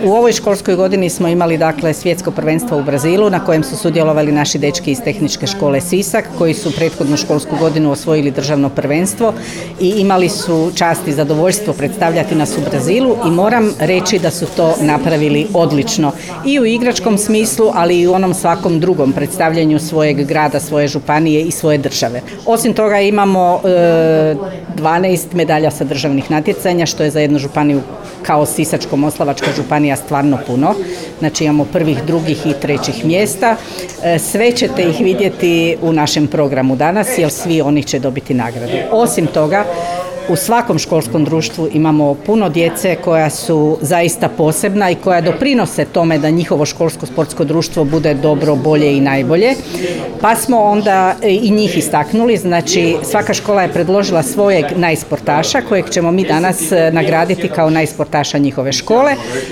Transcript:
U ovoj školskoj godini smo imali dakle svjetsko prvenstvo u Brazilu na kojem su sudjelovali naši dečki iz Tehničke škole Sisak koji su prethodnu školsku godinu osvojili državno prvenstvo i imali su čast i zadovoljstvo predstavljati nas u Brazilu i moram reći da su to napravili odlično i u igračkom smislu, ali i u onom svakom drugom predstavljanju svojeg grada, svoje županije i svoje države. Osim toga imamo 12 medalja sa državnih natjecanja, što je za jednu županiju kao Sisačko-moslavačka županija stvarno puno. Znači imamo prvih, drugih i trećih mjesta. Sve ćete ih vidjeti u našem programu danas, jer svi oni će dobiti nagradu. Osim toga, u svakom školskom društvu imamo puno djece koja su zaista posebna i koja doprinose tome da njihovo školsko sportsko društvo bude dobro, bolje i najbolje. Pa smo onda i njih istaknuli, znači svaka škola je predložila svojeg najsportaša kojeg ćemo mi danas nagraditi kao najsportaša njihove škole.